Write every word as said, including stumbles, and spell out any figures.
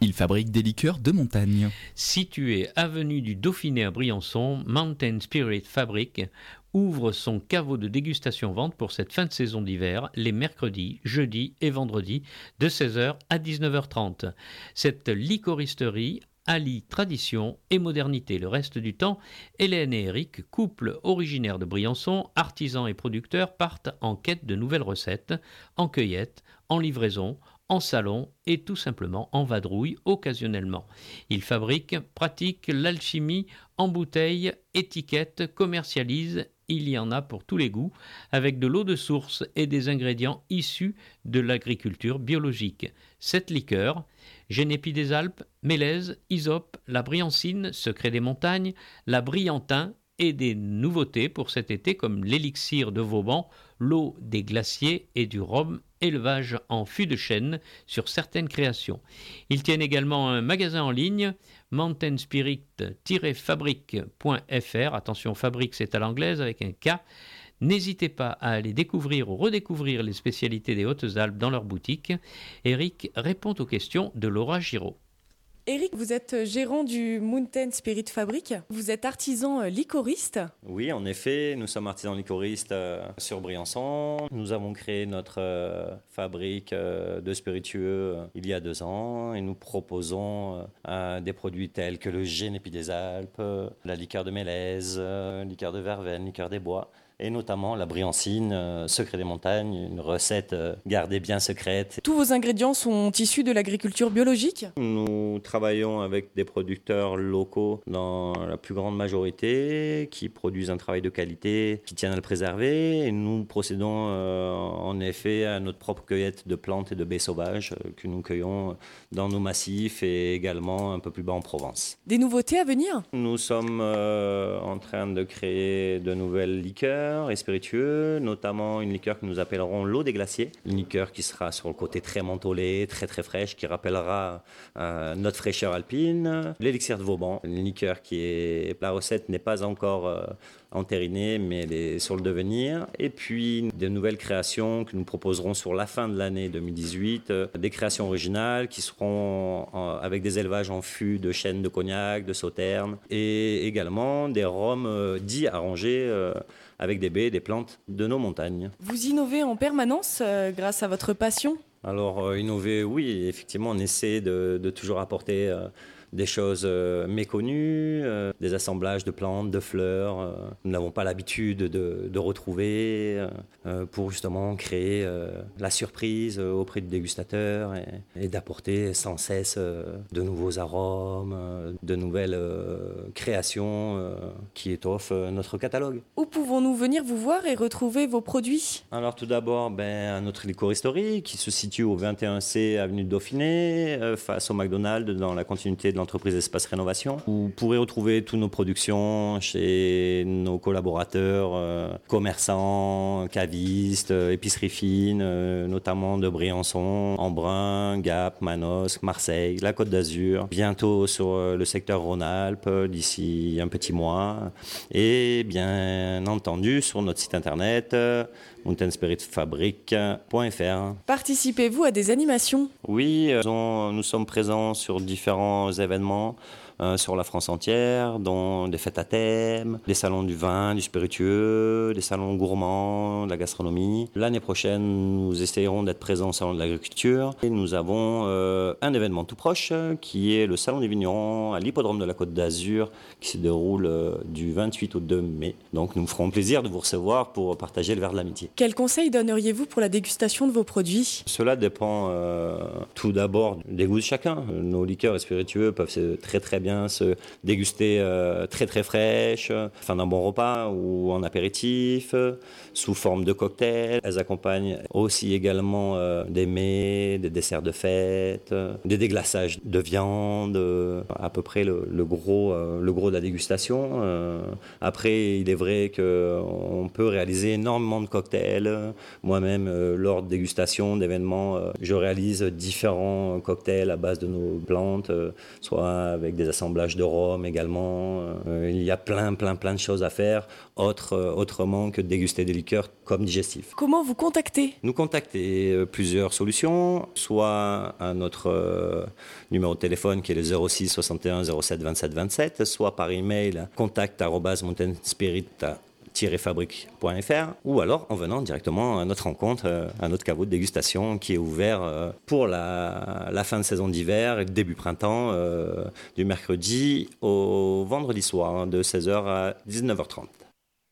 Il fabrique des liqueurs de montagne. Situé avenue du Dauphiné à Briançon, Mountain Spirit Fabrique ouvre son caveau de dégustation-vente pour cette fin de saison d'hiver, les mercredis, jeudis et vendredis, de seize heures à dix-neuf heures trente. Cette licoristerie allie tradition et modernité. Le reste du temps, Hélène et Eric, couple originaire de Briançon, artisans et producteurs, partent en quête de nouvelles recettes, en cueillette, en livraison, en salon et tout simplement en vadrouille occasionnellement. Ils fabriquent, pratiquent l'alchimie en bouteille, étiquette, commercialisent. Il y en a pour tous les goûts, avec de l'eau de source et des ingrédients issus de l'agriculture biologique. Cette liqueur, Génépi des Alpes, Mélèze, Hysope, la Briancine, Secret des montagnes, la Briantin et des nouveautés pour cet été comme l'élixir de Vauban, l'eau des glaciers et du rhum, élevage en fût de chêne sur certaines créations. Ils tiennent également un magasin en ligne, mountain spirit tiret fabrique point f r. Attention, fabrique c'est à l'anglaise avec un K. N'hésitez pas à aller découvrir ou redécouvrir les spécialités des Hautes-Alpes dans leur boutique. Eric répond aux questions de Laura Giraud. Eric, vous êtes gérant du Mountain Spirit Fabrique. Vous êtes artisan liquoriste. Oui, en effet, nous sommes artisans liquoristes euh, sur Briançon. Nous avons créé notre euh, fabrique euh, de spiritueux euh, il y a deux ans et nous proposons euh, des produits tels que le Génépi des Alpes, euh, la liqueur de Mélèze, euh, liqueur de Verveine, liqueur des bois. Et notamment la Briancine, euh, Secret des montagnes, une recette euh, gardée bien secrète. Tous vos ingrédients sont issus de l'agriculture biologique ? Nous travaillons avec des producteurs locaux dans la plus grande majorité, qui produisent un travail de qualité, qui tiennent à le préserver. Et nous procédons euh, en effet à notre propre cueillette de plantes et de baies sauvages euh, que nous cueillons dans nos massifs et également un peu plus bas en Provence. Des nouveautés à venir ? Nous sommes euh, en train de créer de nouvelles liqueurs et spiritueux, notamment une liqueur que nous appellerons l'eau des glaciers. Une liqueur qui sera sur le côté très mentholé, très très fraîche, qui rappellera euh, notre fraîcheur alpine. L'élixir de Vauban, une liqueur qui est... La recette n'est pas encore euh, entérinée, mais elle est sur le devenir. Et puis des nouvelles créations que nous proposerons sur la fin de l'année deux mille dix-huit. Euh, des créations originales qui seront euh, avec des élevages en fût de chêne de cognac, de sauterne. Et également des rhums euh, dits arrangés euh, avec des baies, des plantes de nos montagnes. Vous innovez en permanence euh, grâce à votre passion ? Alors, euh, innover, oui, effectivement, on essaie de, de toujours apporter euh, des choses euh, méconnues, euh, des assemblages de plantes, de fleurs. Euh, nous n'avons pas l'habitude de, de retrouver euh, pour justement créer euh, la surprise auprès du dégustateur et, et d'apporter sans cesse euh, de nouveaux arômes, euh, de nouvelles euh, créations euh, qui étoffent notre catalogue. Où pouvons-nous venir vous voir et retrouver vos produits ? Alors tout d'abord, ben, notre liquoristerie qui se situe au vingt et un C avenue de Dauphiné, euh, face au McDonald's dans la continuité de l'entreprise Espace Rénovation. Vous pourrez retrouver toutes nos productions chez nos collaborateurs, euh, commerçants, cavistes, euh, épiceries fines, euh, notamment de Briançon, Embrun, Gap, Manosque, Marseille, la Côte d'Azur. Bientôt sur euh, le secteur Rhône-Alpes, d'ici un petit mois. Et bien entendu sur notre site internet euh, mountain spirit fabrique point f r. Participez-vous à des animations ? Oui, euh, nous sommes présents sur différents événements euh, sur la France entière, dont des fêtes à thème, des salons du vin, du spiritueux, des salons gourmands, de la gastronomie. L'année prochaine, nous essayerons d'être présents au salon de l'agriculture. Et nous avons euh, un événement tout proche qui est le salon des vignerons à l'hippodrome de la Côte d'Azur qui se déroule euh, du vingt-huit au deux mai. Donc nous nous ferons plaisir de vous recevoir pour partager le verre de l'amitié. Quels conseils donneriez-vous pour la dégustation de vos produits ? Cela dépend euh, tout d'abord des goûts de chacun. Nos liqueurs et spiritueux peuvent se, très très bien se déguster euh, très très fraîches, fin d'un bon repas ou en apéritif, sous forme de cocktail. Elles accompagnent aussi également euh, des mets, des desserts de fête, des déglaçages de viande, euh, à peu près le, le, gros, euh, le gros de la dégustation. Euh, après, il est vrai qu'on peut réaliser énormément de cocktails. Moi-même, euh, lors de dégustation d'événements, euh, je réalise différents cocktails à base de nos plantes, euh, soit avec des assemblages assemblage de rhum également. Euh, il y a plein, plein, plein de choses à faire, autre, euh, autrement que de déguster des liqueurs comme digestifs. Comment vous contacter ? Nous contacter, euh, plusieurs solutions, soit à notre euh, numéro de téléphone qui est le zéro six soixante et un zéro sept vingt-sept vingt-sept, soit par email contact arobase mountain spirit tiret fabrique point f r, ou alors en venant directement à notre rencontre, euh, à notre caveau de dégustation qui est ouvert euh, pour la, la fin de saison d'hiver et début printemps, euh, du mercredi au vendredi soir, hein, de seize heures à dix-neuf heures trente.